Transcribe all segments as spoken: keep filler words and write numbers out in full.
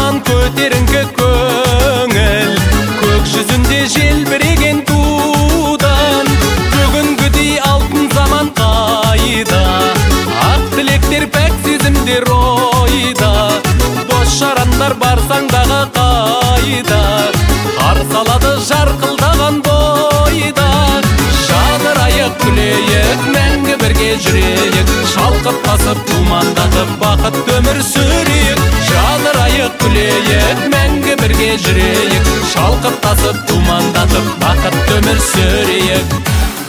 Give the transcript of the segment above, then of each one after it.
заман көтеріңкі көңіл, көк жүзінде желбіреген тудан. Бүгінгідей алтын заман қайда, ақ тілектер пәк сезімдер ойда. Дос жарандар барсаң дағы қайда, қарсы алады жарқылдаған бойда. Жадырайық күлейік, мәңгі бірге жүрейік, шалқып басып думандатып бақыт өмір сүрейік. Жадырайық күлейік, мәңгі бірге жүрейік, шалқып басып думандатып бақыт өмір сүрейік.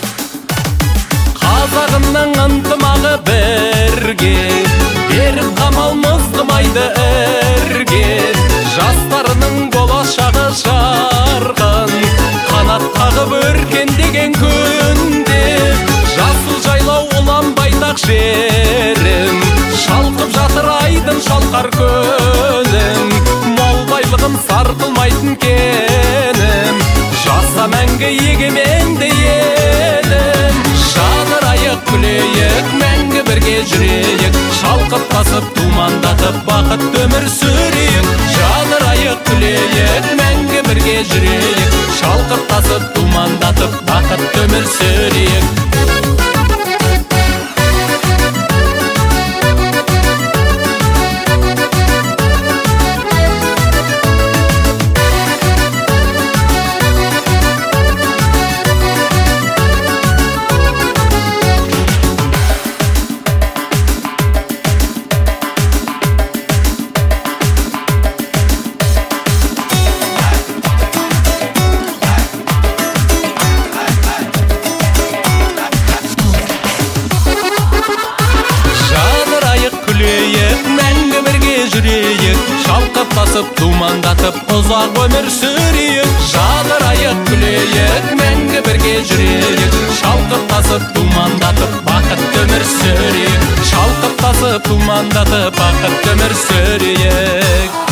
Қазағымның ынтымағы бірге, беріп қамалмыз қымайды әрге. Жастарының болашағы жарқын, қанат қағып өркендеген күнде. Жасыл жайлау ұлан байтақ жерім, шалқып жатыр айдын шалқар көлім. Мол байлығым сарқылмайтын кенім, жаса мәңгі егеменді елім. Жадырайық күлейік, мәңгі бірге жүрейік, шалқып басып думандатып бақыт өмір сүрейік. Жадырайық күлейік, мәңгі бірге жүрейік, шалқып басып думандатып бақыт өмір сүрейік. Мәңгі бірге жүрейік, шалқып басып думандатып ұзақ өмір сүрейік. Жадырайық күлейік, мәңгі бірге жүрейік, шалқып басып думандатып бақыт өмір сүрейік. Шалқып басып думандатып бақыт өмір сүрейік.